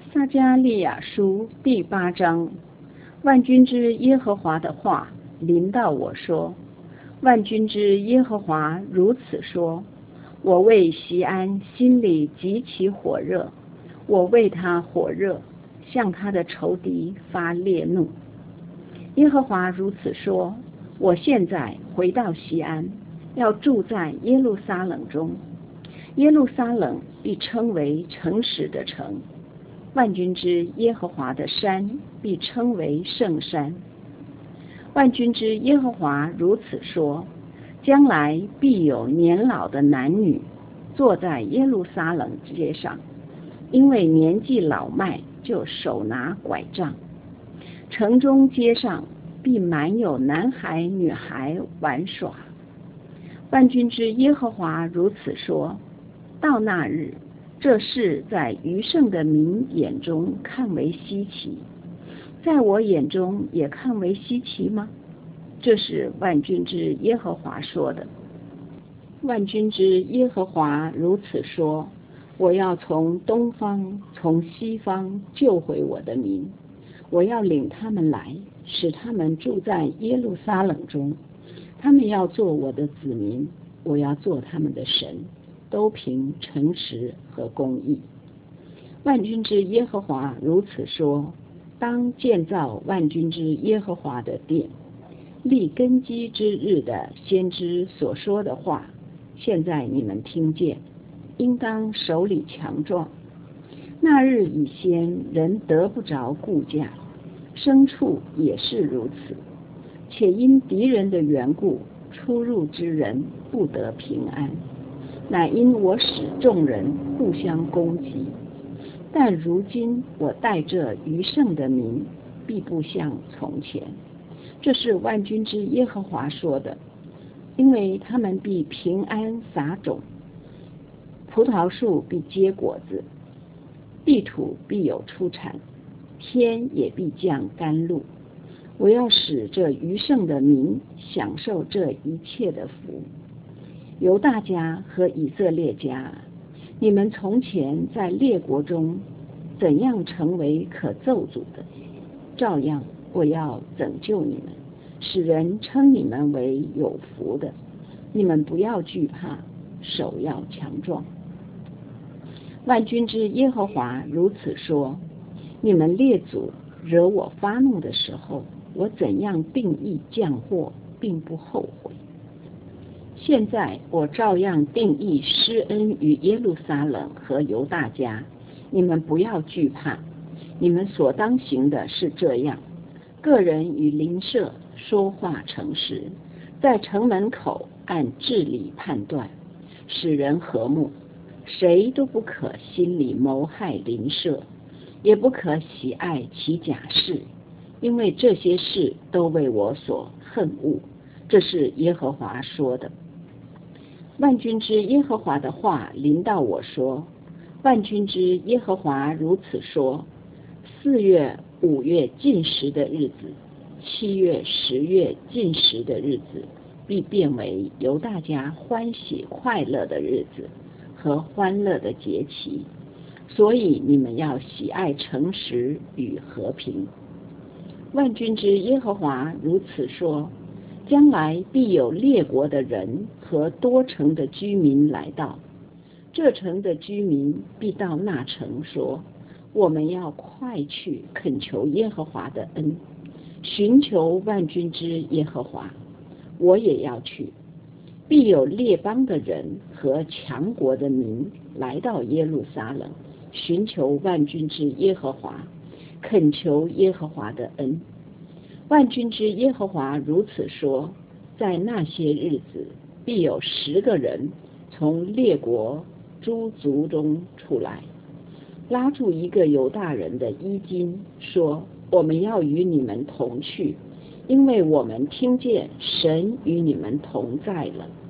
撒迦利亚书第8章，万军之耶和华的话临到我说：万军之耶和华如此说，我为锡安心里极其火热，我为他火热，向他的仇敌发烈怒。耶和华如此说，我现在回到锡安，要住在耶路撒冷中，耶路撒冷必称为诚实的城，万军之耶和华的山必称为圣山。万军之耶和华如此说，将来必有年老的男女坐在耶路撒冷街上，因为年纪老迈，就手拿拐杖。城中街上必满有男孩女孩玩耍。万军之耶和华如此说，到那日，这事在余剩的民眼中看为稀奇，在我眼中也看为稀奇吗？这是万军之耶和华说的。万军之耶和华如此说，我要从东方从西方救回我的民，我要领他们来，使他们住在耶路撒冷中，他们要做我的子民，我要做他们的神，都凭诚实和公义。万军之耶和华如此说，当建造万军之耶和华的殿。立根基之日的先知所说的话，现在你们听见，应当手里强壮。那日以先，人得不着顾价，牲畜也是如此，且因敌人的缘故，出入之人不得平安，乃因我使众人互相攻击。但如今我带着余剩的民，必不像从前。这是万军之耶和华说的，因为他们必平安撒种，葡萄树必结果子，地土必有出产，天也必降甘露。我要使这余剩的民享受这一切的福。犹大家和以色列家，你们从前在列国中怎样成为可咒诅的，照样我要拯救你们，使人称你们为有福的。你们不要惧怕，手要强壮。万军之耶和华如此说，你们列祖惹我发怒的时候，我怎样定义降祸，并不后悔。现在我照样定义施恩于耶路撒冷和犹大家，你们不要惧怕。你们所当行的是这样，个人与邻舍说话诚实，在城门口按治理判断，使人和睦。谁都不可心里谋害邻舍，也不可喜爱其假事，因为这些事都为我所恨恶。这是耶和华说的。万军之耶和华的话临到我说，万军之耶和华如此说，4月5月禁食的日子，7月10月禁食的日子，必变为犹大家欢喜快乐的日子和欢乐的节期，所以你们要喜爱诚实与和平。万军之耶和华如此说，将来必有列国的人和多城的居民来到，这城的居民必到那城说，我们要快去恳求耶和华的恩，寻求万军之耶和华。我也要去。必有列邦的人和强国的民来到耶路撒冷，寻求万军之耶和华，恳求耶和华的恩。万军之耶和华如此说，在那些日子，必有10个人从列国诸族中出来，拉住一个犹大人的衣襟，说，我们要与你们同去，因为我们听见神与你们同在了。